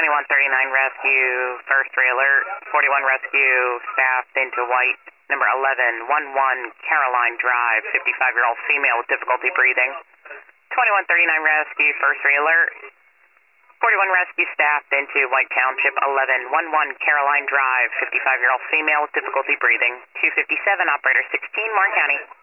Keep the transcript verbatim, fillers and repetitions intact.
twenty-one thirty-nine rescue, first re-alert, forty-one rescue, staffed into white, number eleven eleven Caroline Drive, fifty-five-year-old female with difficulty breathing. twenty-one thirty-nine rescue, first re-alert, forty-one rescue, staffed into White Township, eleven eleven Caroline Drive, fifty-five-year-old female with difficulty breathing. two fifty-seven, operator sixteen, Warren County.